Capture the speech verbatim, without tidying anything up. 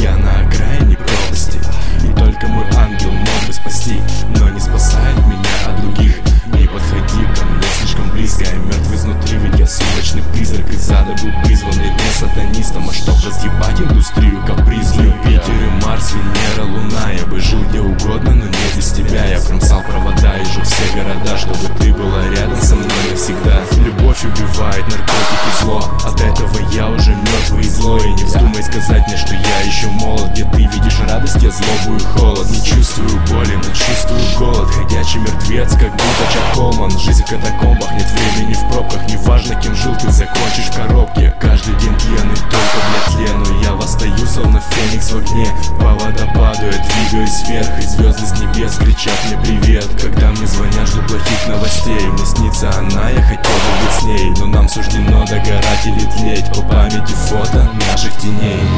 Я на окраине пропасти, и только мой ангел мог бы спасти, но не спасает меня от других. Не подходи ко мне слишком близко, я мертв изнутри, ведь я сумрачный призрак. Из ада был призван, ведь не сатанистом, а чтоб разъебать индустрию капризную. Юпитер и Марс, Венера, Луна. Я бы жил где угодно, но не без тебя. Я промсал провода и жил все города, чтобы ты была рядом со мной навсегда. Любовь убивает, наркотики зло, от этого я уже мертвый и злой. И не вздумай сказать мне, что я еще молод, где ты видишь радость, я злобу и холод. Не чувствую боли, но чувствую голод, ходячий мертвец, как будто Чак Колман. Жизнь в катакомбах, нет времени в пробках. Неважно, кем жил, ты закончишь в коробке. Каждый день пьяный только для тлену. Я восстаю, словно феникс в огне. По водопаду я двигаюсь вверх, и звезды с небес кричат мне привет. Когда мне звонят, жду плохих новостей. Мне снится она, я хотел бы быть с ней, но нам суждено догорать или тлеть. По памяти фото наших теней.